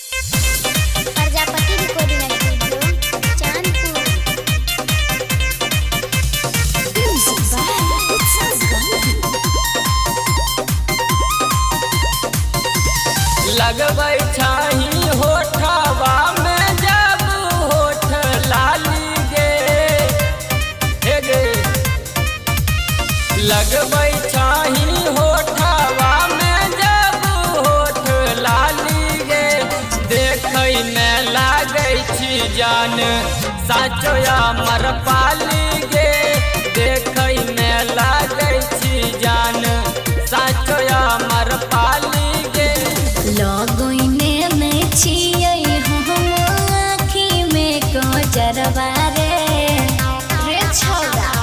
Prajapati recording studio Chandpur. लगबै छाही होठवा में जब होठ लाली गे लगबै छाही होठवा में जब होठ लाली गे देखै में लागै छी जान साचो अमर पाली गे देखै में लागै छी जान साचो अमर पाली गे। लगोइने में छियै हम आँखी में गजरवा रे छौरा।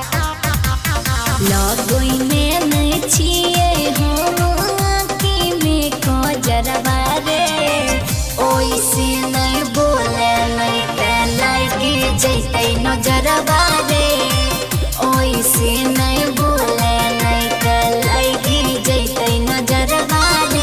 लगोइने में छियै हम आँखी में गजरवा रे ओइसे नहीं बोले नहीं ते लगी जैते नजरवा रे ओइसे नहीं बोले नहीं ते लगी जैते नजरवा रे।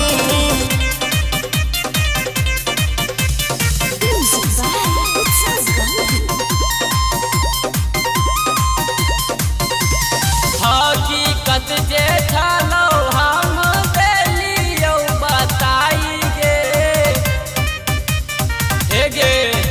हकीकत जे छलौ हम देलियौ बताई गे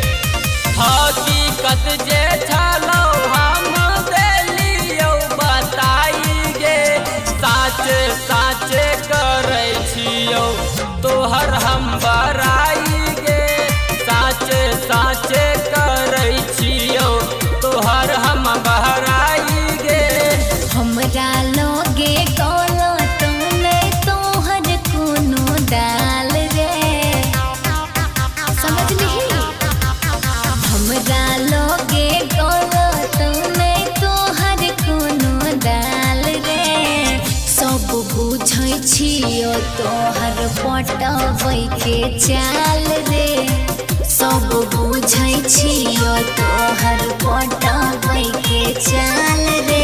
हकीकत जे छलौ हम देलियौ बताई गे साच साच करै छियौ तोहर हम बड़ाई गे साच साच करै छियौ तोहर हम बड़ाई गे। हमरा लोगे कोनो तुमने तोहर कोनो डाल रे समझ नहीं। हमरा लोगे कोनो तुमने तोहर कोनो डाल रे सब बुझै छियो तोहर पटबै के चाल रे सब बुझै छियो तोहर पटबै के चाल रे।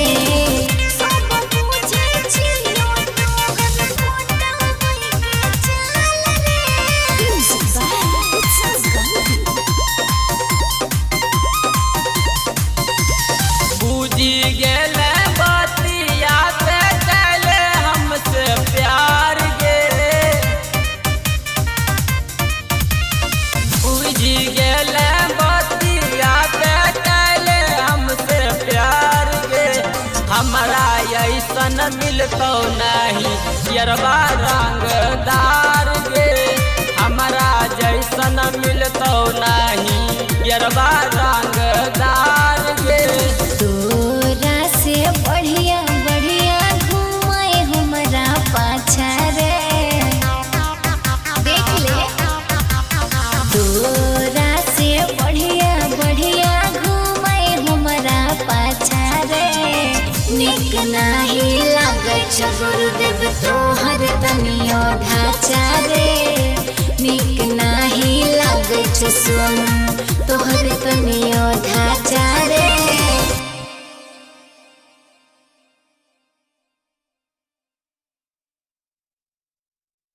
बुझी गेले बतिया पे चले हमसे प्यार गे बुझी गेले बतिया पे चले हमसे प्यार गे हमरा ऐसन मिलतौ नहीं यरबा रंगदार गे हमरा जैसन मिलतौ नहीं यरबा रंगदार गे। तोरा से बढ़िया बढ़िया घूमे हमरा पाछा रे देख ले। तोरा से बढ़िया बढ़िया घूमे हमरा पाछा रे निक नाही लागै छ गुरुदेव तोहर तनियो ढांचा रे निक नाही लागै छ सोनू